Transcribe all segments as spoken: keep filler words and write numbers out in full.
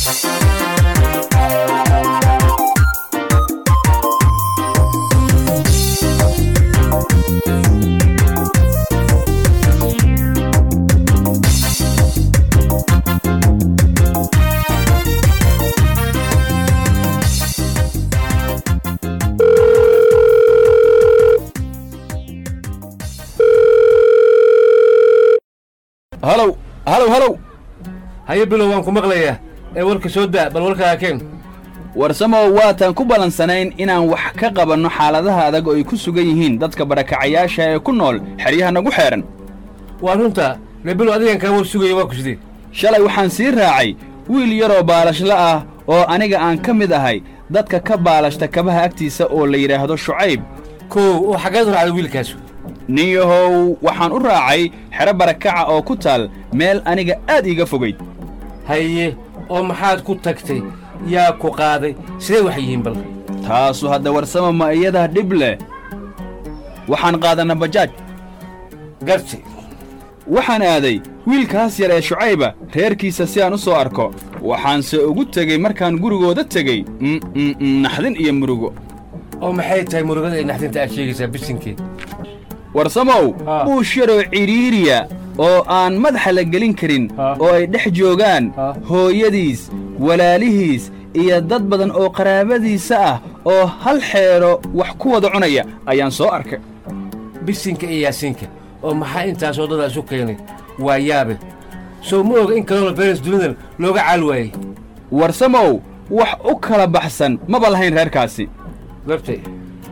هلو هلو هلو هيا بلو وان ku maqlaya ee warka soo daa bal warka keen warsamo waatan ku balansanayn inaan wax ka qabanno xaaladaha adag oo ay ku sugan yihiin dadka barakacayaasha ee ku nool xeryaha nagu xeeran waa runta lebelo adigan ka war sugay waa ku sidii shalay waxaan sii raacay wiil yaroo baalashla ah oo aniga aan ka mid ahay dadka ka baalashta kabaha agtiisa oo la yiraahdo Shucayb koo oo xageed raacay wiilkaas niyahow waxaan u raacay xero barakaca oo ku taal meel aniga aad iga fogeyd haye oo maxaad ku tagtay yaa ku qaaday sidee wax yihiin bal taasu hadda warsamo ma iyada dhib leh waxaan qaadanaa bajaaj garti waxaan aaday wiilkaas yar ee Shucayba reerkiisa si aan u soo arko waxaan se ugu tagay markaan gurigooda tagay naxdin iyo murugo oo maxay tahay murugada ay naxdinta aad sheegaysaa bisinkii warsamow buushiro ciriiriya oo aan madaxa la gelin karin oo ay dhex joogaan hooyadiis walaalihiis iyo dad badan oo qaraabadiisa ah oo hal xeero wax ku wada cunaya ayaan soo arkay bisinka iyo yaasinka oo maxaa intaas oo dad isu keenay waa yaabe soo ma oga in coronavirus dunida looga caalwaayay warsamow wax u kala baxsan maba lahayn reerkaasi wabtay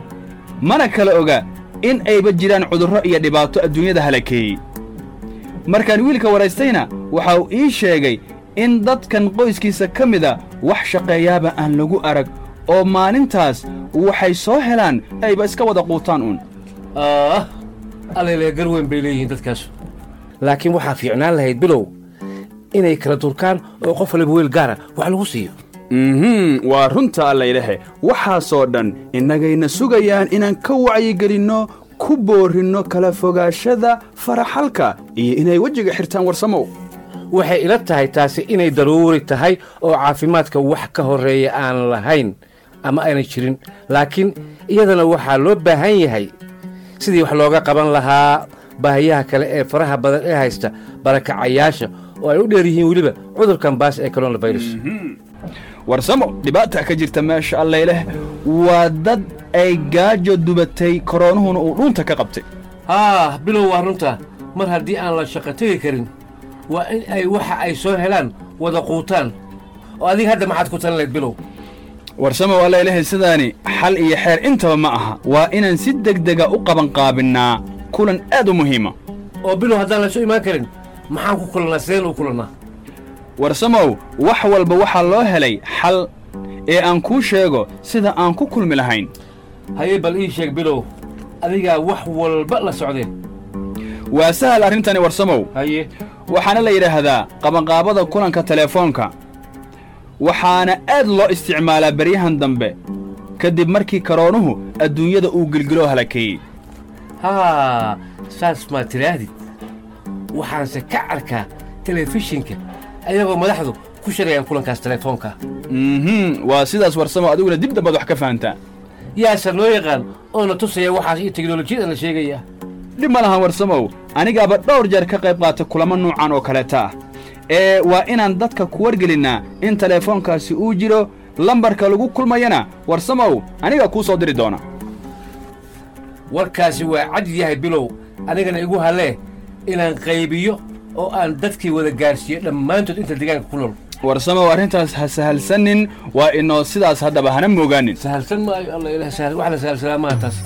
mana kala oga in ayba jiraan cudurro iyo dhibaato adduunyada halakeeyey markaan wiilka waraystayna waxa uu ii sheegay in dadkan qoyskiisa ka mida wax shaqeeyaaba aan lagu arag oo maalintaas waxay soo helaan ayba iska wada quutaan uun ah alele garweyn bay leeyihiin dadkaas laakiin waxaa fiicnaan lahayd bilow inay kala durkaan oo qof waliba weel gaara wax lagu siiyo mhm waa runta allaylehe waxaasoo dhan innagayna sugayaan inaan ka wacyigelinno ku boorinno kala fogaashada faraxalka iyo inay wejiga xirtaan warsamow waxay ila tahay taasi inay daruuri tahay oo caafimaadka wax ka horreeya aan lahayn ama aanay jirin laakiin iyadana waxaa loo baahan yahay sidii wax looga qaban lahaa baahiyaha kale ee faraha badan ee haysta barakacayaasha oo ay u dheer yihiin weliba cudurkan baas ee coronavirus warsamo dhibaata ka jirta meesha allayleh waa dad ay gaajo dubatay koroonuhuna uu dhunta ka qabtay haa bilow waa runta mar haddii aan la shaqo tegi karin waa in ay waxa ay soo helaan wada quutaan oo adiga hadda maxaad ku talin lahayd bilow warsamo allayleh sidaani xal iyo xeer intaba ma aha waa inaan si degdega u qaban qaabinnaa kulan aad u muhiima oo bilow haddaan la soo imaan karin maxaan ku kulannaa sideen u kulannaa warsamow wax walba waxaa loo helay xal ee aan kuu sheego sida aan ku kulmi lahayn haye bal ii sheeg bilow adigaa wax walba la socdeen waa sahal arrintani warsamow haye waxaana la yidhaahdaa qabanqaabada kulanka teleefoonka waxaana aad loo isticmaalaa beryahan dambe kadib markii karoonuhu adduunyada uu gilgiloo halakeeyey haa saas maa tidhaahdid waxaanse ka arkaa telefishinka ayagoo madaxdu ku shirayaan kulankaas teleefoonka mhm waa sidaas warsamo adiguna dib dambaad wax ka fahantaa yaasa loo yaqaan oona tusaya waxaas iyo teknolojiyadan la sheegaya dhib ma lahan warsamow anigaaba dhowr jeer ka qayb qaata kulamo nuucan oo kaleeta ah ee waa inaan dadka ku wargelinnaa in teleefoonkaasi uu jiro lambarka lagu kulmayana warsamow anigaa kuu soo diri doona warkaasi waa cad yahay bilow anigana igu hallee inaan qaybiyo oo aan dadkii wada gaarsiiyo dhammaantood inta deegaanka ku nool warsamow arrintaas ha sahalsanin waa inoo sidaas haddaba hana moogaanin sahalsan maayo alla ilaah sahal wax la sahalsanaa maaha taas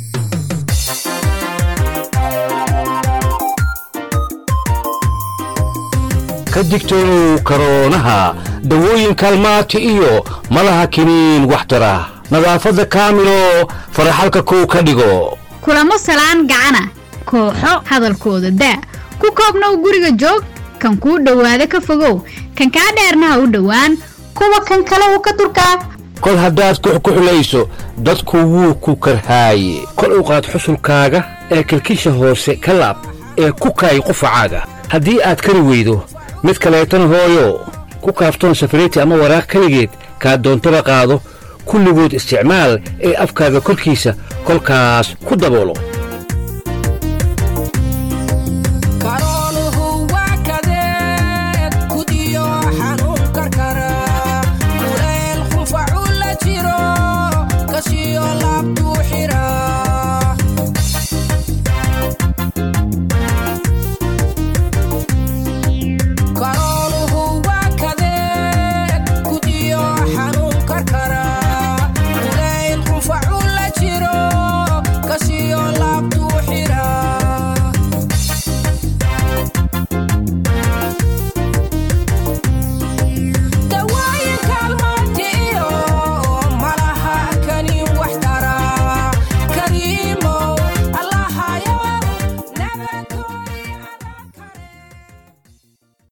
ka digtoonow karoonaha dawooyin kaalmaati iyo malaha kiniin waxtara nadaafadda kaamilo faraxalka kow ka dhigo kulamo salaan gacana kooxo hadalkooda daa ku koobnow guriga joog kan kuu dhowaada ka fogow kan kaa dheerna ha u dhowaan kuwa kan kale u ka durkaa kol haddaad kuxkuxulayso dadku wuu ku karhaaye kol u qaad xusulkaaga ee kilkisha hoose ka laab ee ku kaay qufacaaga haddii aad kari weydo mid kaleetan hooyo ku kaaftoon safariti ama waraaq keligeed kaa doontaba qaado kulligood isticmaal ee afkaaga korkiisa kolkaas ku daboolo